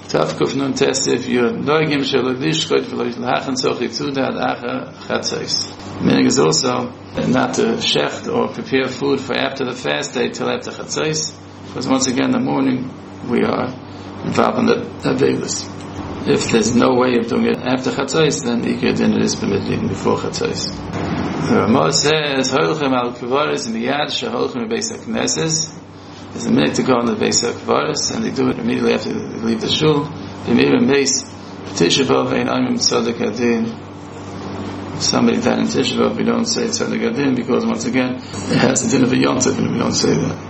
Tavkuf nun testif you're noigim shelodishchot v'loitlhachen sochi tzudad acha chatzos. Meaning is also not to shecht or prepare food for after the fast day till after chatzos, because once again in the morning we are involved in the aveilus. If there's no way of doing it after chatzos, then ikar dinner is permitted even before chatzos. The Ramah says holchem al kvaris miyad sheholchem beis hakneses. There's a minute to go on the Beis HaKvaris, and they do it immediately after they leave the shul. Somebody died in Tisha B'Av, we don't say Tzedek Adin, because once again, it has the din of a Yom Tov, and we don't say that.